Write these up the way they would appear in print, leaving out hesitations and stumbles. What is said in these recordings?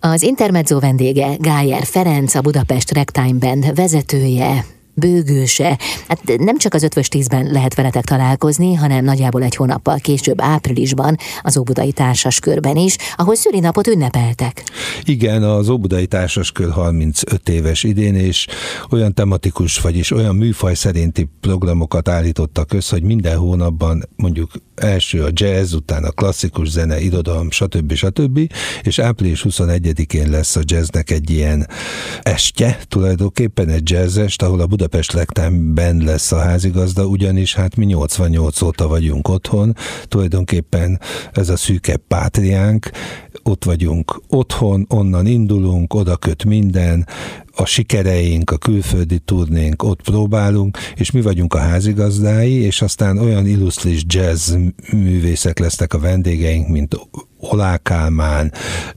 Az Intermezzo vendége Gájer Ferenc, a Budapest Ragtime Band vezetője, bőgőse. Hát nem csak az 5-10-ben lehet veletek találkozni, hanem nagyjából egy hónappal később, áprilisban az Óbudai Társaskörben is, ahol szülinapot ünnepeltek. Igen, az Óbudai Társaskör 35 éves idén, és olyan tematikus, vagyis olyan műfaj szerinti programokat állítottak össze, hogy minden hónapban mondjuk első a jazz, utána a klasszikus zene, irodalom, stb. És április 21-én lesz a jazznek egy ilyen estje, tulajdonképpen egy jazzest, ahol a Budapest Ragtime Band lesz a házigazda, ugyanis hát mi 88 óta vagyunk otthon, tulajdonképpen ez a szűkebb pátriánk, ott vagyunk otthon, onnan indulunk, oda köt minden, a sikereink, a külföldi turnénk, ott próbálunk, és mi vagyunk a házigazdái, és aztán olyan illusztris jazz művészek lesznek a vendégeink, mint Olá Kálmán,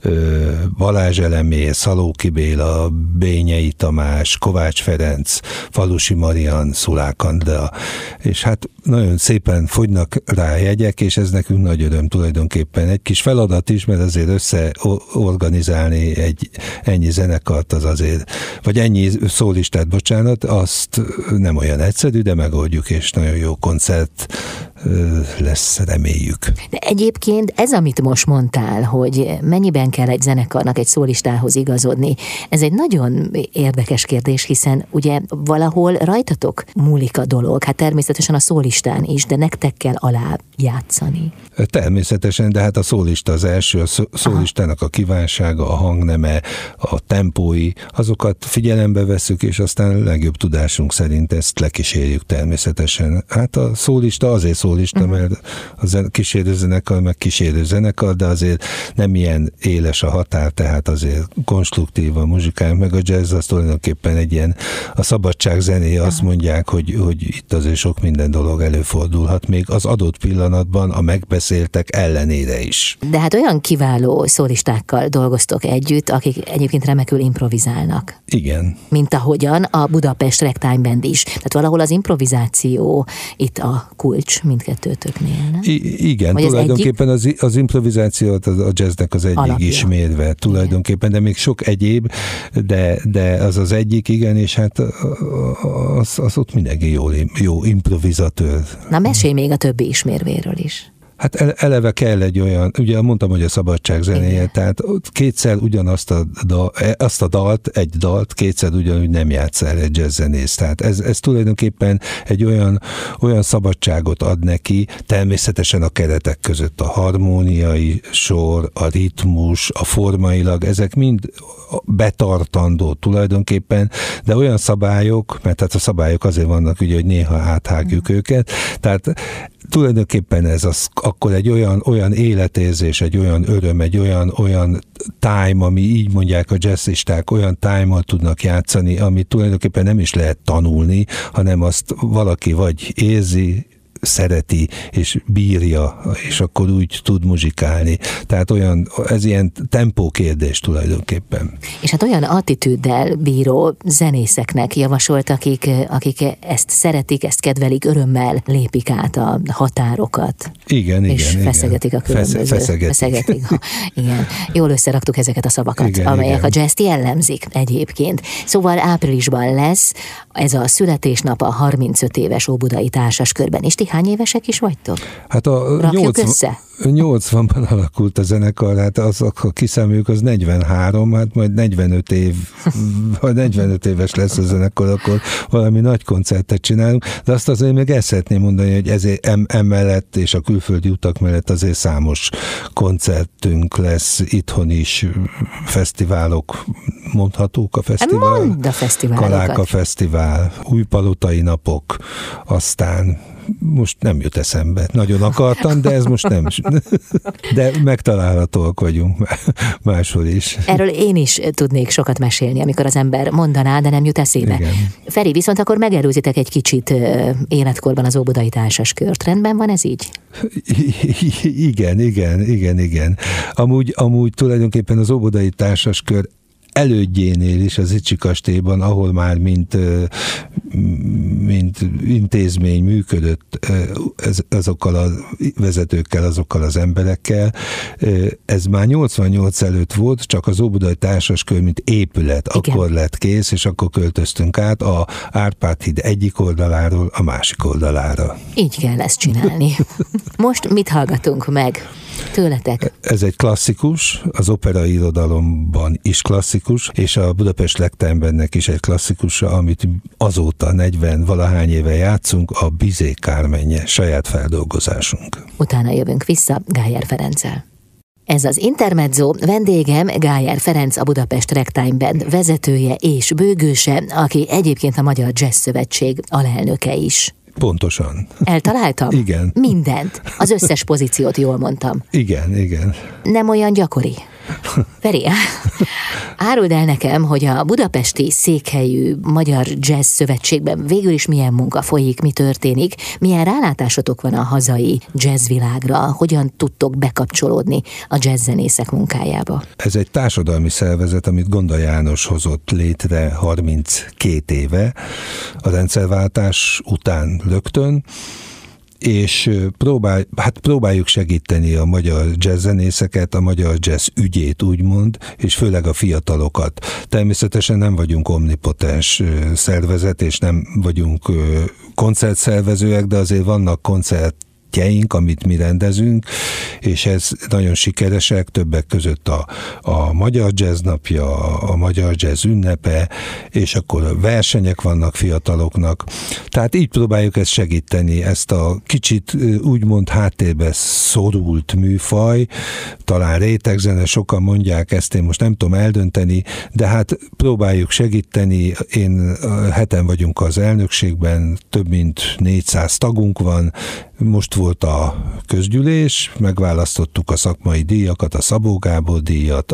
Balázs Elemér, Szalóki Béla, Bényei Tamás, Kovács Ferenc, Falusi Marian, Szulák Andrea, és hát nagyon szépen fogynak rá jegyek, és ez nekünk nagy öröm tulajdonképpen. Egy kis feladat is, mert azért összeorganizálni egy ennyi zenekart, az azért, vagy ennyi szólistát, bocsánat, azt nem olyan egyszerű, de megoldjuk, és nagyon jó koncert lesz, reméljük. De egyébként ez, amit most mondtál, hogy mennyiben kell egy zenekarnak egy szólistához igazodni, ez egy nagyon érdekes kérdés, hiszen ugye valahol rajtatok múlik a dolog, hát természetesen a szólistán is, de nektek kell alá játszani. Természetesen, de hát a szólista az első, a szólistának a kívánsága, a hangneme, a tempói, azokat figyelembe vesszük, és aztán legjobb tudásunk szerint ezt lekísérjük természetesen. Hát a szólista azért szólista, mert a kísérőzenekar meg kísérőzenekar, de azért nem ilyen éles a határ, tehát azért konstruktív a muzsikánk, meg a jazz az tulajdonképpen egy ilyen, a szabadság zenéje, azt mondják, hogy itt azért sok minden dolog előfordulhat, még az adott pillanatban a megbeszéltek ellenére is. De hát olyan kiváló szólistákkal dolgoztok együtt, akik egyébként remekül improvizálnak. Igen. Mint ahogyan a Budapest Ragtime Band is. Tehát valahol az improvizáció itt a kulcs mindkettőtöknél, nem? Igen, vagy tulajdonképpen az improvizációt a jazznek az egyik alapja. Ismérve tulajdonképpen, de még sok egyéb, de az egyik, igen, és hát az ott mindenki jó improvizatőr. Na mesélj még a többi ismérvéről is. Hát eleve kell egy olyan, ugye mondtam, hogy a szabadság zenéje, tehát kétszer ugyanazt a dalt kétszer ugyanúgy nem játsz el egy jazzzenész. Tehát ez tulajdonképpen egy olyan szabadságot ad neki, természetesen a keretek között a harmóniai sor, a ritmus, a formailag, ezek mind betartandó tulajdonképpen, de olyan szabályok, mert hát a szabályok azért vannak, ugye, hogy néha áthágjuk őket, tehát tulajdonképpen ez akkor egy olyan életérzés, egy olyan öröm, egy olyan time, ami így mondják a jazzisták, olyan time-mal tudnak játszani, amit tulajdonképpen nem is lehet tanulni, hanem azt valaki vagy érzi, szereti, és bírja, és akkor úgy tud muzsikálni. Tehát ez ilyen tempó kérdés tulajdonképpen. És hát olyan attitűddel bíró zenészeknek javasolt, akik ezt szeretik, ezt kedvelik, örömmel lépik át a határokat. Igen. És feszegetik a különböző. Feszegetik. Igen. Jól összeraktuk ezeket a szavakat, amelyek a jazzt jellemzik egyébként. Szóval áprilisban lesz ez a születésnap a 35 éves Óbudai Társaskörben. És ti hány évesek is vagytok? Hát rakjuk össze? 80-ban alakult a zenekar, hát ha kiszámoljuk, az 43, hát majd 45 éves lesz a zenekar, akkor valami nagy koncertet csinálunk, de azt azért még ezt szeretném mondani, hogy ezért emellett és a külföldi utak mellett azért számos koncertünk lesz, itthon is fesztiválok, mondhatók a fesztivál? Mondd a fesztiválokat. Kaláka Fesztivál, Újpalotai Napok, aztán most nem jut eszembe. Nagyon akartam, de ez most nem. De megtalálhatóak vagyunk máshol is. Erről én is tudnék sokat mesélni, amikor az ember mondaná, de nem jut eszébe. Igen. Feri, viszont akkor megelőzitek egy kicsit életkorban az Óbudai Társaskört. Rendben van ez így? Igen. Amúgy tulajdonképpen az Óbudai Társaskör elődjénél is az Icsi kastélyban, ahol már mint mint intézmény működött azokkal a vezetőkkel, azokkal az emberekkel. Ez már 88 előtt volt, csak az Óbudai Társaskör, mint épület, igen, akkor lett kész, és akkor költöztünk át a Árpád híd egyik oldaláról a másik oldalára. Így kell ezt csinálni. Most mit hallgatunk meg tőletek? Ez egy klasszikus, az operai irodalomban is klasszikus, és a Budapest Legtembernek is egy klasszikusa, amit azóta 40-valahány éve játszunk, a Bizé Kármenje, saját feldolgozásunk. Utána jövünk vissza Gájer Ferenccel. Ez az Intermezzo, vendégem Gájer Ferenc, a Budapest Ragtime Band vezetője és bőgőse, aki egyébként a Magyar Jazz Szövetség alelnöke is. Pontosan. Eltaláltam? Igen. Mindent. Az összes pozíciót jól mondtam. Igen. Nem olyan gyakori. Feri, áruld el nekem, hogy a budapesti székhelyű Magyar Jazz Szövetségben végül is milyen munka folyik, mi történik, milyen rálátásotok van a hazai jazzvilágra, hogyan tudtok bekapcsolódni a jazzzenészek munkájába? Ez egy társadalmi szervezet, amit Gonda János hozott létre 32 éve, a rendszerváltás után rögtön, és próbáljuk segíteni a magyar jazzzenészeket, a magyar jazz ügyét úgymond, és főleg a fiatalokat. Természetesen nem vagyunk omnipotens szervezet, és nem vagyunk koncertszervezőek, de azért vannak koncertjeink, amit mi rendezünk, és ez nagyon sikeresek, többek között a Magyar Jazz Napja, a Magyar Jazz Ünnepe, és akkor versenyek vannak fiataloknak. Tehát így próbáljuk ezt segíteni, ezt a kicsit úgymond háttérbe szorult műfaj, talán rétegzene, sokan mondják ezt, én most nem tudom eldönteni, de hát próbáljuk segíteni. Heten vagyunk az elnökségben, több mint 400 tagunk van, most volt a közgyűlés, megválasztottuk a szakmai díjakat, a Szabó Gábor díjat,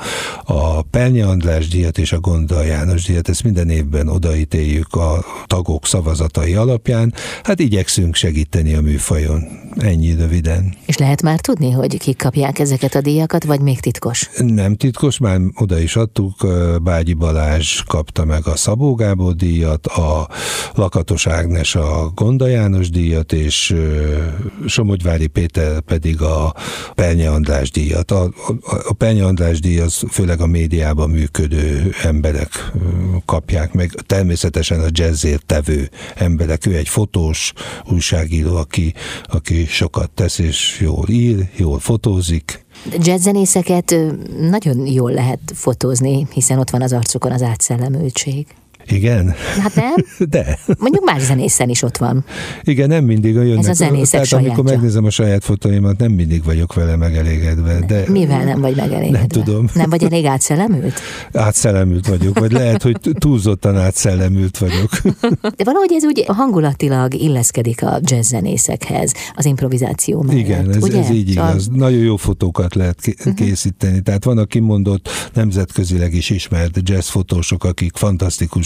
a Pernyi András díjat és a Gonda János díjat, ezt minden évben odaítéljük a tagok szavazatai alapján. Hát igyekszünk segíteni a műfajon. Ennyi röviden. És lehet már tudni, hogy kik kapják ezeket a díjakat, vagy még titkos? Nem titkos, már oda is adtuk. Bágyi Balázs kapta meg a Szabó Gábor díjat, a Lakatos Ágnes a Gonda János díjat, és Somogyvári Péter pedig a Pernyi András díjat. A Pernyi András díj az főleg a médiában működő emberek kapják meg, természetesen a jazzért tevő emberek. Ő egy fotós, újságíró, aki sokat tesz, és jól ír, jól fotózik. Jazzzenészeket nagyon jól lehet fotózni, hiszen ott van az arcukon az átszellemültség. Igen? Hát nem? De. Mondjuk más zenészen is ott van. Igen, nem mindig jönnek. Ez a zenészek sajátja. Amikor megnézem a saját fotóimat, nem mindig vagyok vele megelégedve. De mivel nem vagy megelégedve? Nem tudom. Nem vagy elég átszellemült? Átszellemült vagyok, vagy lehet, hogy túlzottan átszellemült vagyok. De valahogy ez úgy hangulatilag illeszkedik a jazzzenészekhez, az improvizáció mellett. Igen, ez így igaz. Nagyon jó fotókat lehet készíteni. Tehát vannak kimondott, nemzetközileg is ismert jazzfotósok, akik fantasztikus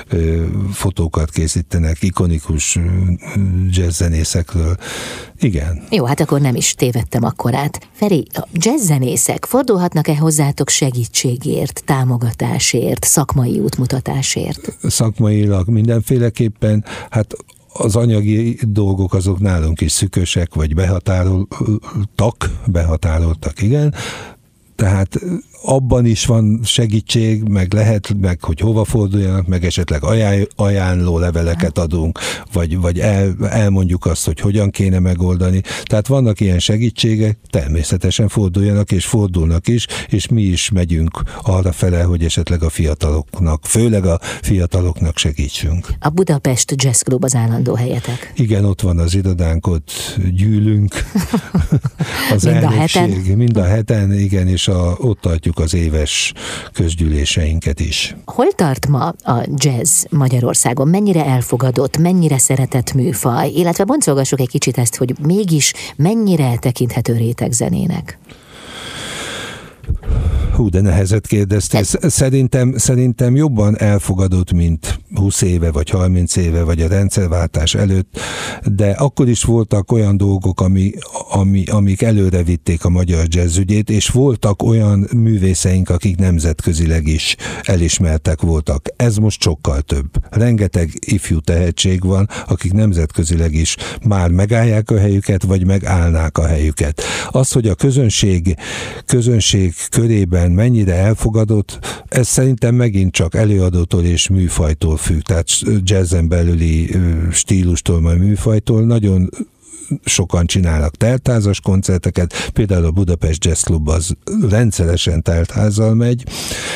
fotókat készítenek, ikonikus jazzzenészekről. Igen. Jó, hát akkor nem is tévedtem akkorát. Feri, a jazzzenészek fordulhatnak-e hozzátok segítségért, támogatásért, szakmai útmutatásért? Szakmailag mindenféleképpen, hát az anyagi dolgok azok nálunk is szűkösek, vagy behatároltak, igen. Tehát abban is van segítség, meg hogy hova forduljanak, meg esetleg ajánló leveleket adunk, vagy elmondjuk azt, hogy hogyan kéne megoldani. Tehát vannak ilyen segítségek, természetesen forduljanak, és fordulnak is, és mi is megyünk arra fele, hogy esetleg a fiataloknak, főleg a fiataloknak segítsünk. A Budapest Jazz Club az állandó helyetek. Igen, ott van az irodánk, ott gyűlünk. Az mind a heten, igen, és ott tartjuk az éves közgyűléseinket is. Hol tart ma a jazz Magyarországon? Mennyire elfogadott, mennyire szeretett műfaj? Illetve boncolgassuk egy kicsit ezt, hogy mégis mennyire tekinthető rétegzenének? Hú, de nehezet kérdeztél. Szerintem jobban elfogadott, mint 20 éve, vagy 30 éve, vagy a rendszerváltás előtt, de akkor is voltak olyan dolgok, amik előre vitték a magyar jazzügyét, és voltak olyan művészeink, akik nemzetközileg is elismertek voltak. Ez most sokkal több. Rengeteg ifjú tehetség van, akik nemzetközileg is már megállják a helyüket, vagy megállnák a helyüket. Az, hogy a közönség körében mennyire elfogadott, ez szerintem megint csak előadótól és műfajtól függ, tehát jazzen belüli stílustól, vagy műfajtól. Nagyon sokan csinálnak teltházas koncerteket, például a Budapest Jazz Club az rendszeresen teltházzal megy,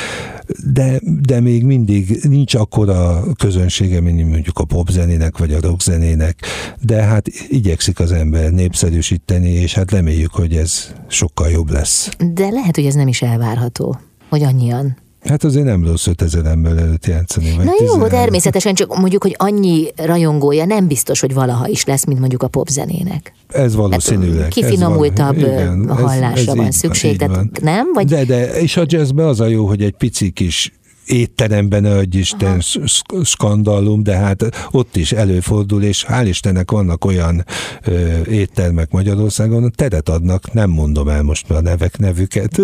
de még mindig nincs akkora közönsége, mint mondjuk a popzenének, vagy a rockzenének, de hát igyekszik az ember népszerűsíteni, és hát reméljük, hogy ez sokkal jobb lesz. De lehet, hogy ez nem is elvárható, hogy annyian. Hát azért nem rossz 5000 ember előtt játszani. Na jó, természetesen, csak mondjuk, hogy annyi rajongója nem biztos, hogy valaha is lesz, mint mondjuk a popzenének. Ez valószínűleg. Kifinomultabb hallásra van szükség, tehát nem? Vagy... De, és a jazzben az a jó, hogy egy pici kis étteremben, adj Isten, skandallum, de hát ott is előfordul, és hál' Istennek vannak olyan éttermek Magyarországon, teret adnak, nem mondom el most már nevüket.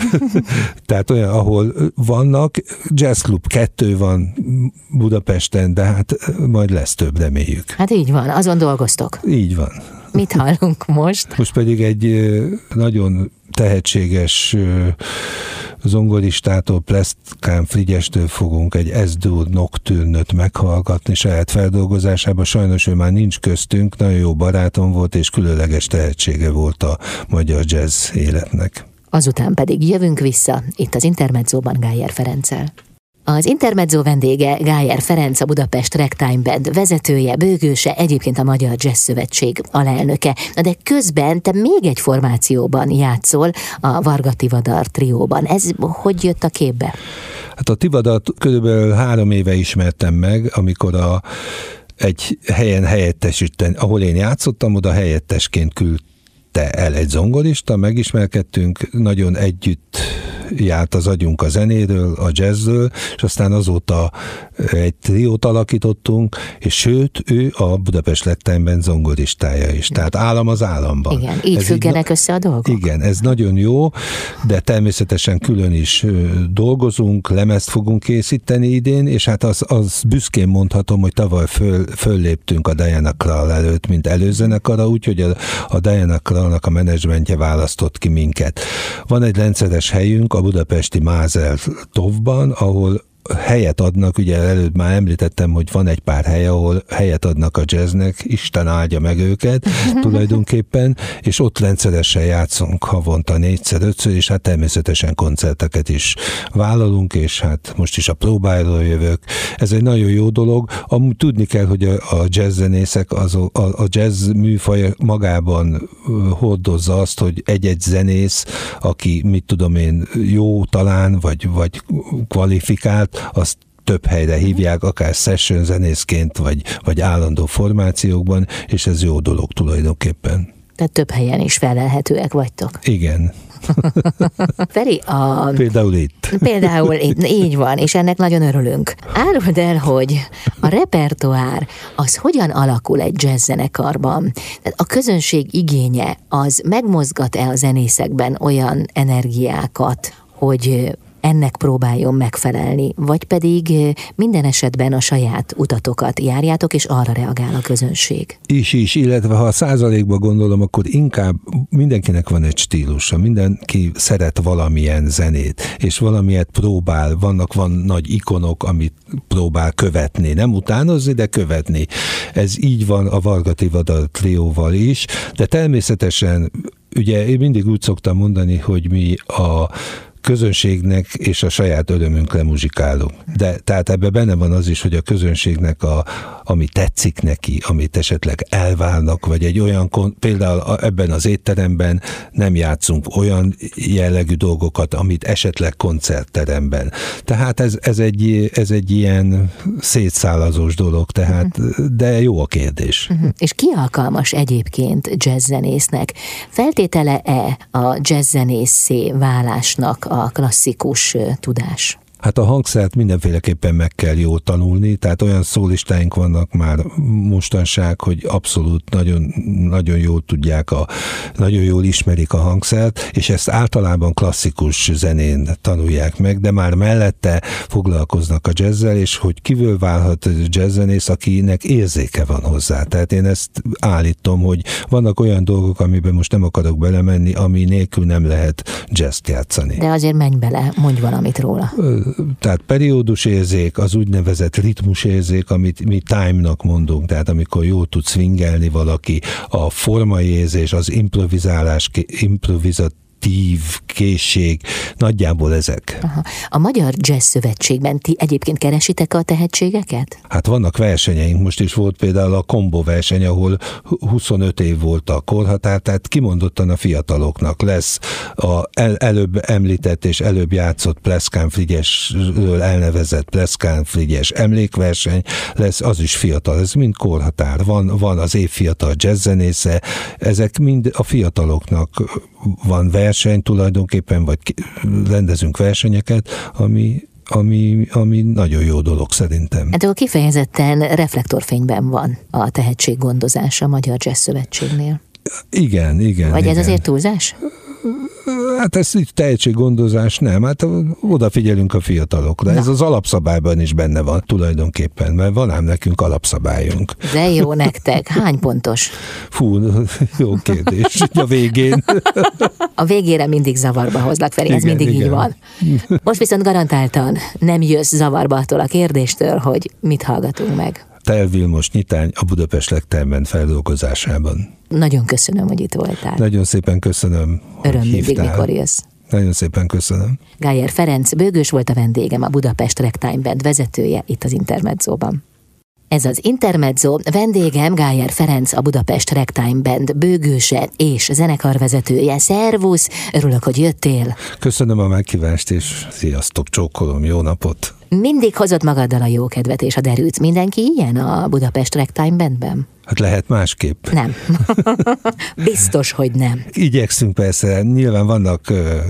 Tehát olyan, ahol vannak, Jazz Club 2 van Budapesten, de hát majd lesz több, reméljük. Hát így van, azon dolgoztok. Így van. Mit hallunk most? Most pedig egy nagyon tehetséges zongoristától, Pleszkán Frigyestől fogunk egy S-dur Nocturne-öt meghallgatni saját feldolgozásában. Sajnos ő már nincs köztünk, nagyon jó barátom volt, és különleges tehetsége volt a magyar jazz életnek. Azután pedig jövünk vissza, itt az Intermedzóban Gájer Ferenccel. Az Intermezzo vendége Gájer Ferenc, a Budapest Ragtime Band vezetője, bőgőse, egyébként a Magyar Jazz Szövetség alelnöke. De közben te még egy formációban játszol, a Varga Tivadar trióban. Ez hogy jött a képbe? Hát a Tivadart körülbelül 3 éve ismertem meg, amikor egy helyen helyettesíteni, ahol én játszottam, oda helyettesként küldte el egy zongorista, megismerkedtünk, nagyon együtt járt az agyunk a zenéről, a jazzről, és aztán azóta egy triót alakítottunk, és sőt, ő a Budapest Ragtime Band zongoristája is. Tehát állam az államban. Igen, így függenek össze a dolgok. Igen, ez nagyon jó, de természetesen külön is dolgozunk, lemezt fogunk készíteni idén, és hát az büszkén mondhatom, hogy tavaly fölléptünk a Diana Krall előtt, mint előzenekara, úgyhogy a Diana Krallnak a menedzsmentje választott ki minket. Van egy rendszeres helyünk a budapesti Mázel Tovban, ahol helyet adnak, ugye előtt már említettem, hogy van egy pár hely, ahol helyet adnak a jazznek, Isten áldja meg őket tulajdonképpen, és ott rendszeresen játszunk havonta 4-5-ször, és hát természetesen koncerteket is vállalunk, és hát most is a próbáról jövök. Ez egy nagyon jó dolog. Amúgy tudni kell, hogy a jazzzenészek, a jazz műfaj magában hordozza azt, hogy egy-egy zenész, aki, mit tudom én, jó talán, vagy kvalifikált, azt több helyre hívják, akár session zenészként, vagy állandó formációkban, és ez jó dolog tulajdonképpen. Tehát több helyen is felelhetőek vagytok. Igen. Feri, Például itt. Például itt, így van, és ennek nagyon örülünk. Áruld el, hogy a repertoár az hogyan alakul egy jazzzenekarban? Tehát a közönség igénye az megmozgat-e a zenészekben olyan energiákat, hogy ennek próbáljon megfelelni, vagy pedig minden esetben a saját utatokat járjátok, és arra reagál a közönség? Is, illetve ha a százalékban gondolom, akkor inkább mindenkinek van egy stílusa, mindenki szeret valamilyen zenét, és valamilyet próbál, van nagy ikonok, amit próbál követni, nem utánozni, de követni. Ez így van a Varga Tivadar trióval is, de természetesen, ugye én mindig úgy szoktam mondani, hogy mi a közönségnek és a saját örömünkre muzsikálunk. De tehát ebben benne van az is, hogy a közönségnek ami tetszik neki, amit esetleg elválnak, vagy egy olyan, például ebben az étteremben nem játszunk olyan jellegű dolgokat, amit esetleg koncertteremben. Tehát ez egy ilyen szétszálazós dolog, tehát, de jó a kérdés. És ki alkalmas egyébként jazzzenésznek? Feltétele-e a jazzzenészé válásnak a klasszikus tudás? Hát a hangszert mindenféleképpen meg kell jól tanulni, tehát olyan szólistáink vannak már mostanság, hogy abszolút nagyon, nagyon jól tudják, nagyon jól ismerik a hangszert, és ezt általában klasszikus zenén tanulják meg, de már mellette foglalkoznak a jazzzel, és hogy kívül válhat jazzzenész, akinek érzéke van hozzá. Tehát én ezt állítom, hogy vannak olyan dolgok, amiben most nem akarok belemenni, ami nélkül nem lehet jazzt játszani. De azért menj bele, mondj valamit róla. Tehát periódusérzék, az úgynevezett ritmusérzék, amit mi time-nak mondunk, tehát amikor jól tud swingelni valaki, a formai érzés, az improvizatív készség, nagyjából ezek. Aha. A Magyar Jazz Szövetségben ti egyébként keresitek a tehetségeket? Hát vannak versenyeink, most is volt például a Combo verseny, ahol 25 év volt a korhatár, tehát kimondottan a fiataloknak lesz előbb említett és előbb játszott Pleszkán Frigyesről elnevezett Pleszkán Frigyes emlékverseny lesz, az is fiatal, ez mind korhatár. Van az év fiatal jazzzenésze, ezek mind a fiataloknak van verseny tulajdonképpen, vagy rendezünk versenyeket, ami nagyon jó dolog szerintem. Hát akkor kifejezetten reflektorfényben van a tehetséggondozás a Magyar Jazz Szövetségnél. Igen. Vagy ez azért túlzás? Hát ez így tehetséggondozás nem, hát odafigyelünk a fiatalokra. Ez az alapszabályban is benne van tulajdonképpen, mert van ám nekünk alapszabályunk. De jó nektek, hány pontos? Fú, jó kérdés. A végén. A végére mindig zavarba hozlak, Feri, ez mindig így van. Most viszont garantáltan nem jössz zavarba attól a kérdéstől, hogy mit hallgatunk meg. Tel Vilmos nyitány a Budapest Legtermen feldolgozásában. Nagyon köszönöm, hogy itt voltál. Nagyon szépen köszönöm, öröm hogy mindig, hívtál. mikor jössz. Nagyon szépen köszönöm. Gájer Ferenc bőgős volt a vendégem, a Budapest Ragtime Band vezetője itt az Intermedzóban. Ez az Intermezzo, vendégem Gájer Ferenc, a Budapest Ragtime Band bőgőse és zenekarvezetője. Szervusz, örülök, hogy jöttél. Köszönöm a meghívást, és sziasztok, csókolom, jó napot. Mindig hozott magaddal a jókedvet és a derűt. Mindenki ilyen a Budapest Ragtime Bandben? Hát lehet másképp. Nem. Biztos, hogy nem. Igyekszünk persze, nyilván vannak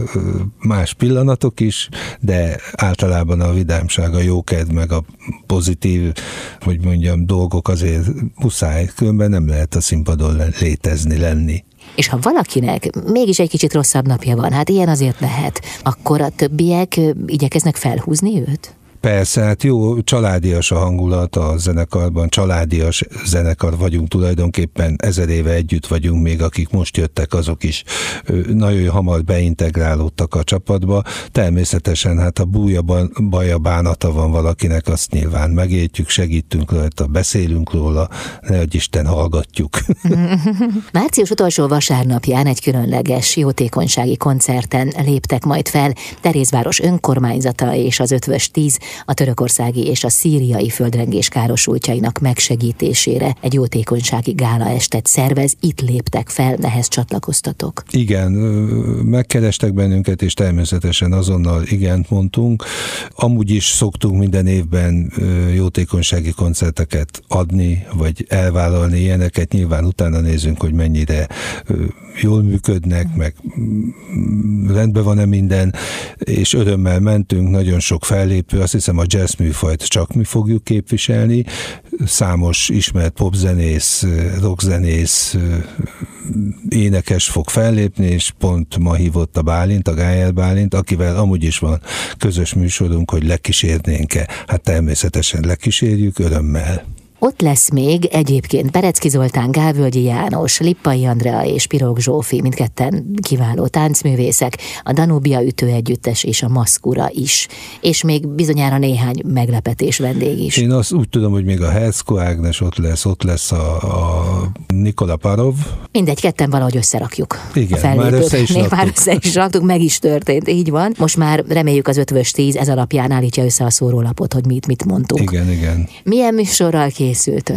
más pillanatok is, de általában a vidámság, a jókedv, meg a pozitív, hogy mondjam, dolgok azért muszáj, különben nem lehet a színpadon létezni, lenni. És ha valakinek mégis egy kicsit rosszabb napja van, hát ilyen azért lehet, akkor a többiek igyekeznek felhúzni őt? Persze, hát jó, családias a hangulat a zenekarban, családias zenekar vagyunk tulajdonképpen, 1000 éve együtt vagyunk, még akik most jöttek, azok is nagyon hamar beintegrálódtak a csapatba. Természetesen hát a baja, bánata van valakinek, azt nyilván megértjük, segítünk rajta, beszélünk róla, nehogy Isten hallgatjuk. Március utolsó vasárnapján egy különleges jótékonysági koncerten léptek majd fel Terézváros önkormányzata és az Ötvös 10 a törökországi és a szíriai földrengés károsultjainak megsegítésére egy jótékonysági gálaestet szervez, itt léptek fel, ehhez csatlakoztatok. Igen, megkerestek bennünket, és természetesen azonnal igent mondtunk. Amúgy is szoktunk minden évben jótékonysági koncerteket adni, vagy elvállalni ilyeneket, nyilván utána nézünk, hogy mennyire jól működnek, meg rendben van-e minden, és örömmel mentünk, nagyon sok fellépő, azt hiszem a jazz műfajt csak mi fogjuk képviselni, számos ismert popzenész, rockzenész, énekes fog fellépni, és pont ma hívott a Bálint, a Gájer Bálint, akivel amúgy is van közös műsorunk, hogy lekísérnénk-e. Hát természetesen lekísérjük, örömmel. Ott lesz még egyébként Perecki Zoltán, Gálvölgyi János, Lippai Andrea és Pirog Zsófi, mindketten kiváló táncművészek, a Danubia ütőegyüttes és a Maszkura is. És még bizonyára néhány meglepetés vendég is. Én azt úgy tudom, hogy még a Herszko Ágnes ott lesz a Nikola Parov. Mindegy, ketten valahogy összerakjuk. Igen, már össze is raktuk, meg is történt, így van. Most már reméljük az Ötvös 10 ez alapján állítja össze a szórólapot, hogy mit mondtunk. Igen. Milyen műsorral készültök?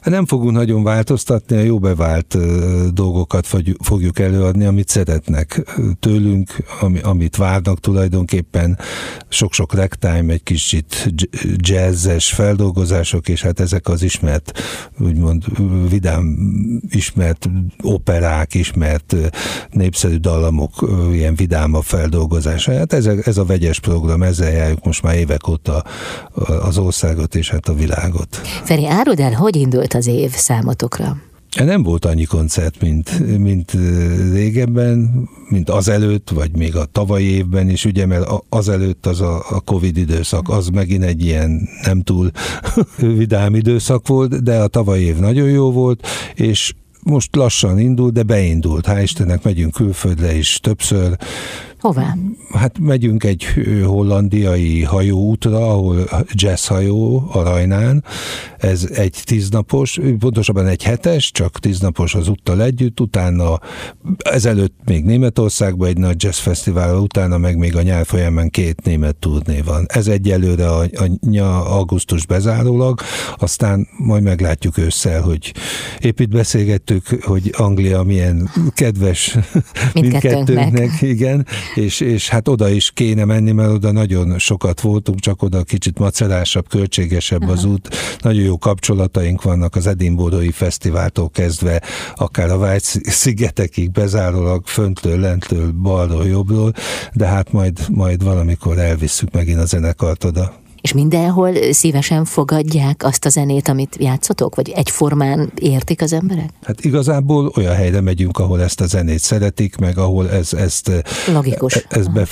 Nem fogunk nagyon változtatni, a jó bevált dolgokat fogjuk előadni, amit szeretnek tőlünk, amit várnak tulajdonképpen, sok-sok ragtime, egy kicsit jazzes feldolgozások, és hát ezek az ismert, úgymond vidám, ismert operák, ismert népszerű dallamok, ilyen vidámabb feldolgozása. Hát ez a vegyes program, ezzel járjuk most már évek óta az országot és hát a világot. Feri, áruld el, hogy indult az év számotokra? Nem volt annyi koncert, mint régebben, mint azelőtt, vagy még a tavalyi évben is, ugye, mert azelőtt az a Covid időszak, az megint egy ilyen nem túl vidám időszak volt, de a tavalyi év nagyon jó volt, és most lassan indult, de beindult. Hál' Istennek megyünk külföldre is többször. Hová? Hát megyünk egy hollandiai hajóútra, ahol jazzhajó a Rajnán. Ez egy 10 napos, pontosabban egy 7-es, csak 10 napos az úttal együtt, utána ezelőtt még Németországban egy nagy jazzfesztivál, utána meg még a nyár folyamán 2 német turné van. Ez egyelőre augusztus bezárólag, aztán majd meglátjuk ősszel, hogy épp itt beszélgettük, hogy Anglia milyen kedves mindkettőnknek, igen, és hát oda is kéne menni, mert oda nagyon sokat voltunk, csak oda kicsit macerásabb, költségesebb az út. Nagyon jó kapcsolataink vannak az Edinburghi Fesztiváltól kezdve, akár a White-szigetekig bezárólag, föntől, lentől, balról, jobbról, de hát majd valamikor elvisszük megint a zenekart oda. És mindenhol szívesen fogadják azt a zenét, amit játszotok? Vagy egyformán értik az emberek? Hát igazából olyan helyre megyünk, ahol ezt a zenét szeretik, meg ahol ezt... Logikus.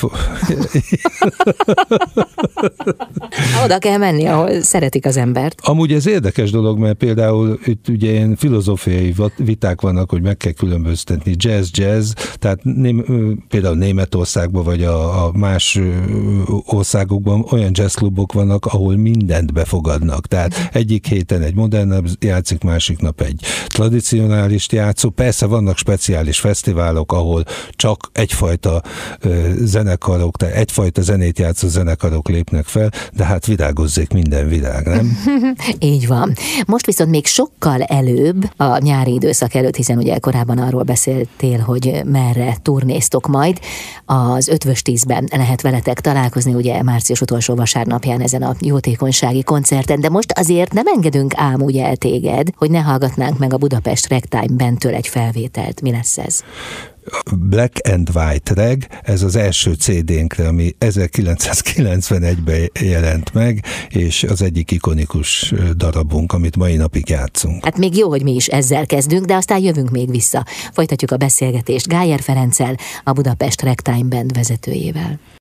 Oda kell menni, ahol szeretik az embert. Amúgy ez érdekes dolog, mert például itt ugye ilyen filozófiai viták vannak, hogy meg kell különböztetni jazz, tehát például Németországban, vagy a más országokban olyan jazzklubok vannak, ahol mindent befogadnak. Tehát egyik héten egy modern játszik, másik nap egy tradicionális játszó. Persze vannak speciális fesztiválok, ahol csak egyfajta zenekarok, tehát egyfajta zenét játszó zenekarok lépnek fel, de hát virágozzék minden virág, nem? Így van. Most viszont még sokkal előbb, a nyári időszak előtt, hiszen ugye korábban arról beszéltél, hogy merre turnéztok majd. Az Ötvös 10-ben lehet veletek találkozni, ugye március utolsó vasárnapján ezen a jótékonysági koncerten, de most azért nem engedünk ám úgy el téged, hogy ne hallgatnánk meg a Budapest Ragtime Bandtől egy felvételt. Mi lesz ez? Black and White Rag, ez az első CD-nkre, ami 1991-ben jelent meg, és az egyik ikonikus darabunk, amit mai napig játszunk. Hát még jó, hogy mi is ezzel kezdünk, de aztán jövünk még vissza. Folytatjuk a beszélgetést Gájer Ferenccel, a Budapest Ragtime Band vezetőjével.